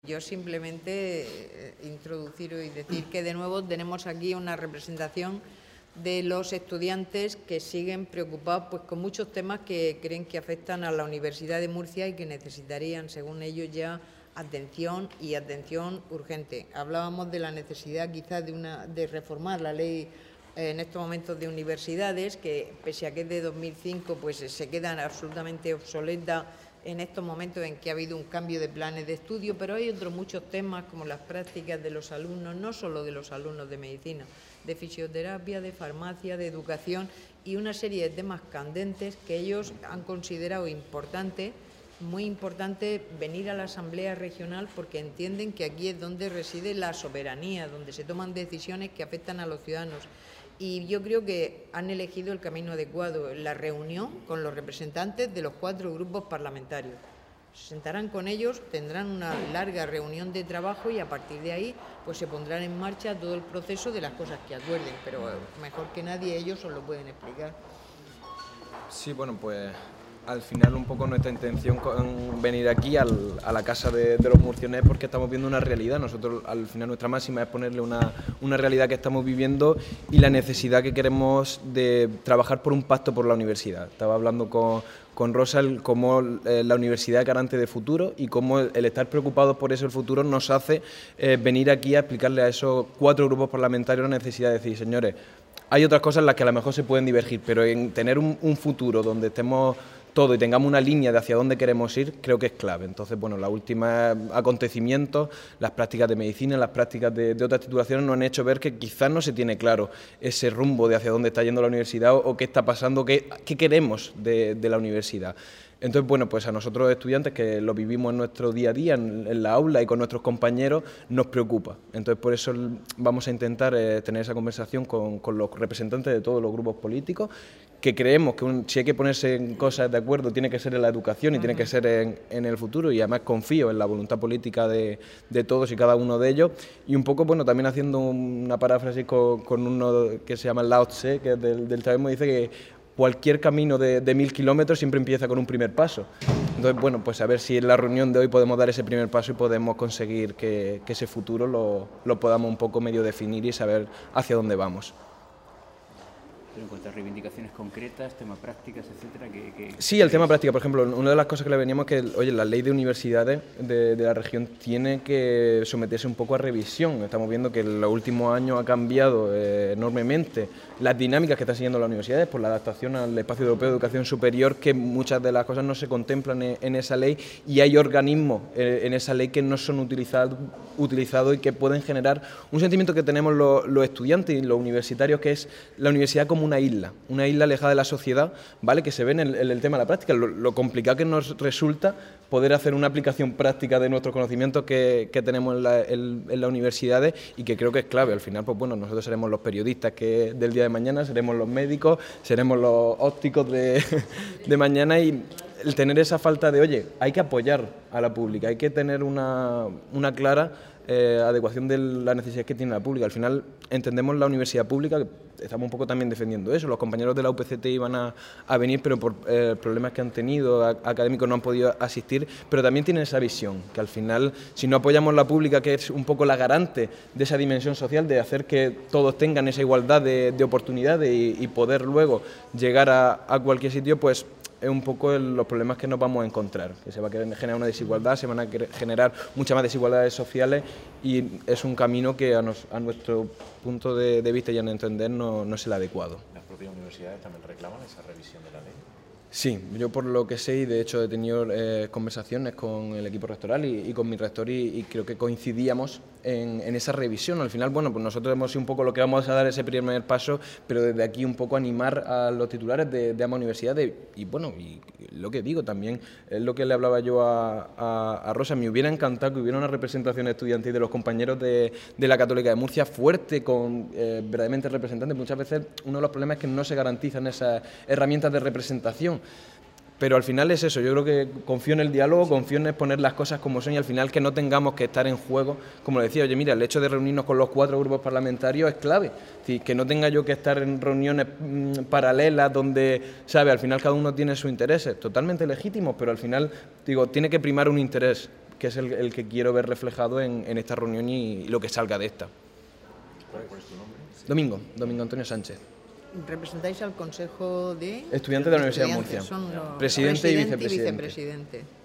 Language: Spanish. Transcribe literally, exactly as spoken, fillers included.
Yo simplemente eh, introducir y decir que de nuevo tenemos aquí una representación de los estudiantes que siguen preocupados pues, con muchos temas que creen que afectan a la Universidad de Murcia y que necesitarían, según ellos, ya atención y atención urgente. Hablábamos de la necesidad quizás de, una, de reformar la ley eh, en estos momentos de universidades, que pese a que es de dos mil cinco, pues se quedan absolutamente obsoletas en estos momentos en que ha habido un cambio de planes de estudio, pero hay otros muchos temas como las prácticas de los alumnos, no solo de los alumnos de medicina, de fisioterapia, de farmacia, de educación y una serie de temas candentes que ellos han considerado importante, muy importante venir a la Asamblea Regional porque entienden que aquí es donde reside la soberanía, donde se toman decisiones que afectan a los ciudadanos. Y yo creo que han elegido el camino adecuado, la reunión con los representantes de los cuatro grupos parlamentarios. Se sentarán con ellos, tendrán una larga reunión de trabajo y a partir de ahí pues se pondrán en marcha todo el proceso de las cosas que acuerden, pero mejor que nadie ellos os lo pueden explicar. Sí, bueno, pues al final un poco nuestra intención con venir aquí al, a la casa de, de los murcianos es porque estamos viendo una realidad. Nosotros al final nuestra máxima es ponerle una, una realidad que estamos viviendo y la necesidad que queremos de trabajar por un pacto por la universidad. Estaba hablando con, con Rosa el, cómo eh, la universidad es garante de futuro y cómo el, el estar preocupados por eso el futuro nos hace eh, venir aquí a explicarle a esos cuatro grupos parlamentarios la necesidad de decir, señores, hay otras cosas en las que a lo mejor se pueden divergir, pero en tener un, un futuro donde estemos todo y tengamos una línea de hacia dónde queremos ir, creo que es clave. Entonces, bueno, los últimos acontecimientos, las prácticas de medicina, las prácticas de, de otras titulaciones nos han hecho ver que quizás no se tiene claro ese rumbo de hacia dónde está yendo la universidad o, o qué está pasando, qué, qué queremos de, de la universidad. Entonces, bueno, pues a nosotros estudiantes que lo vivimos en nuestro día a día, en, en la aula y con nuestros compañeros, nos preocupa. Entonces, por eso vamos a intentar eh, tener esa conversación con, con los representantes de todos los grupos políticos, que creemos que un, si hay que ponerse en cosas de acuerdo, tiene que ser en la educación y tiene que ser en, en el futuro, y además confío en la voluntad política de, de todos y cada uno de ellos, y un poco, bueno, también haciendo una paráfrasis con, con uno que se llama Lao Tse, que es del, del taoísmo, dice que cualquier camino de, de mil kilómetros siempre empieza con un primer paso. Entonces, bueno, pues a ver si en la reunión de hoy podemos dar ese primer paso y podemos conseguir que, que ese futuro lo, lo podamos un poco medio definir y saber hacia dónde vamos. Pero en cuanto a reivindicaciones concretas, temas prácticas, etcétera, que, que sí, el tema práctica, por ejemplo, una de las cosas que le veníamos es que, oye, la ley de universidades de, de la región tiene que someterse un poco a revisión. Estamos viendo que en los últimos años ha cambiado eh, enormemente las dinámicas que están siguiendo las universidades por la adaptación al espacio europeo de educación superior, que muchas de las cosas no se contemplan en, en esa ley, y hay organismos eh, en esa ley que no son utilizados utilizados y que pueden generar un sentimiento que tenemos los, los estudiantes y los universitarios, que es la universidad como una isla, una isla alejada de la sociedad, ¿vale? Que se ve en el, en el tema de la práctica, lo, lo complicado que nos resulta poder hacer una aplicación práctica de nuestros conocimientos que, que tenemos en, la, en, en las universidades, y que creo que es clave. Al final, pues bueno, nosotros seremos los periodistas que del día de mañana, seremos los médicos, seremos los ópticos de, de mañana, y el tener esa falta de, oye, hay que apoyar a la pública, hay que tener una, una clara eh, adecuación de las necesidades que tiene la pública. Al final entendemos la universidad pública, que estamos un poco también defendiendo eso. Los compañeros de la U P C T iban a, a venir, pero por eh, problemas que han tenido a, académicos no han podido asistir, pero también tienen esa visión, que al final, si no apoyamos la pública, que es un poco la garante de esa dimensión social, de hacer que todos tengan esa igualdad de, de oportunidades y, y poder luego llegar a, a cualquier sitio, pues es un poco el, los problemas que nos vamos a encontrar, que se va a generar una desigualdad, se van a generar muchas más desigualdades sociales, y es un camino que a, nos, a nuestro punto de, de vista y a entender no, no es el adecuado. ¿Las propias universidades también reclaman esa revisión de la ley? Sí, yo por lo que sé, y de hecho he tenido eh, conversaciones con el equipo rectoral y, y con mi rector, y, y creo que coincidíamos en, en esa revisión. Al final, bueno, pues nosotros hemos sido un poco lo que vamos a dar ese primer paso, pero desde aquí un poco animar a los titulares de, de ambas universidades, y bueno, y lo que digo también, es lo que le hablaba yo a, a, a Rosa, me hubiera encantado que hubiera una representación estudiantil de los compañeros de, de la Católica de Murcia fuerte, con eh, verdaderamente representantes. Muchas veces uno de los problemas es que no se garantizan esas herramientas de representación. Pero al final es eso, yo creo que confío en el diálogo, confío en exponer las cosas como son, y al final que no tengamos que estar en juego, como le decía, oye, mira, el hecho de reunirnos con los cuatro grupos parlamentarios es clave, es decir, que no tenga yo que estar en reuniones mmm, paralelas donde, ¿sabe? Al final cada uno tiene sus intereses, totalmente legítimos, pero al final, digo, tiene que primar un interés que es el, el que quiero ver reflejado en, en esta reunión y, y lo que salga de esta. ¿Cuál es tu nombre? Domingo, Domingo Antonio Sánchez. ¿Representáis al Consejo de...? Estudiante de la Universidad de Murcia. Son los Presidente y presidente vicepresidente. vicepresidente.